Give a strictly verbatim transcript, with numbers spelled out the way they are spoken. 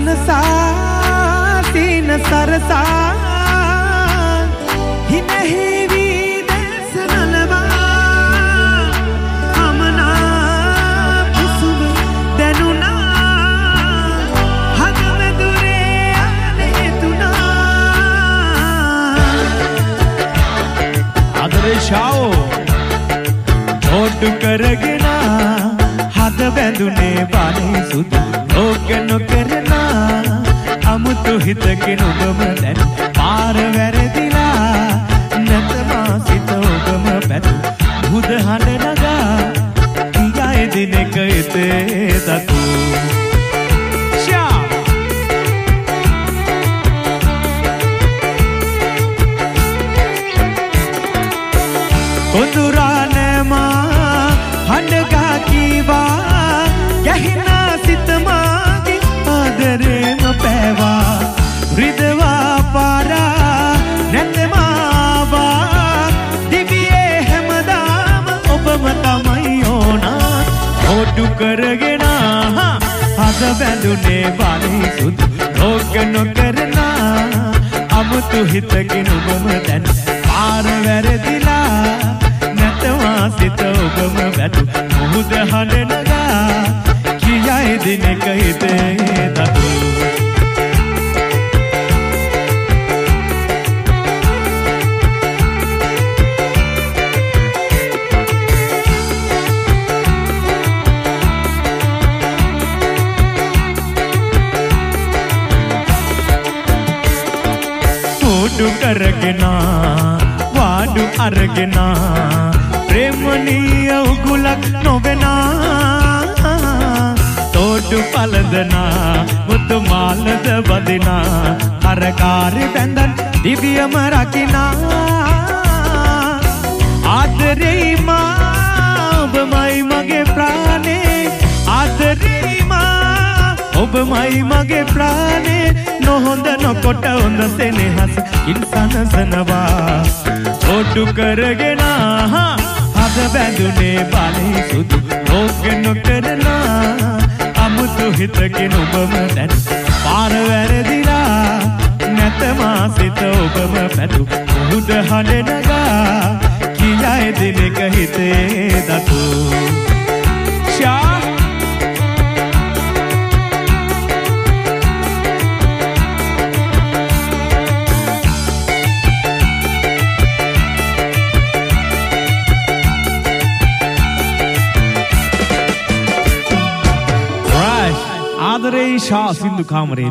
සනසා සීන සරසා හිනහෙවි දැසනලවා අමනා පුසුම දැනුණා හදවදුරේ ආලේතුණා ආදරේ ශාවෝ ඔට්ටු කරගෙන හද බැඳුනේ බානේ සුදු ඕක නොකරනා අමුතු හිතකින් ඔබම දැන් පාර වැරදිලා නැතමා සිත ඔබම පැතු බුද හඬ නගා කියාය දිනක ඉතේ දතු ෂා කොඳුරා නැමා හඬගා කීවා ගැහිනා සිත මාගේ ආදරේම පෑවා රිදවා පාරා නැතමාවා දිවියේ හැමදාම ඔබම තමයි ඕනා ඔඩු කරගෙන හද බැඳුනේ බානේ සුදු රෝග නොකරනා අමුතු හිතකින් ඔබම දැන් පාර වැරදිලා නැතවා සිත ඔබම වැටු මුහුද හඬ නගා කියායි දිනක හිතේ දතු මුඩු කරගෙන වාඩු අරගෙන ප්‍රේමණීය උගුලක් නොවෙනා තෝඩු පළඳනා මුතු මාලද වදිනා අරකාරි බැඳන් දිවියම රකිනා ආදරේ මා ඔබමයි මගේ ප්‍රාණේ ආදරේ මා ඔබමයි මගේ ප්‍රාණේ නොහොඳ නොකොට හොඳ සෙනෙහස ඉන්සනසනවා ඔට්ටු කරගෙන හද බැඳුනේ බානේ සුදු රෝග නොකරනා අමුතු හිතකින් ඔබම දැන් පාර වැරදිලා නැතමා සිත ඔබම පැතු මුහුද හඬ නගා කියායි දිනක හිතේ දතු ෂා ආදරේ ශා සින්දු කාමරේ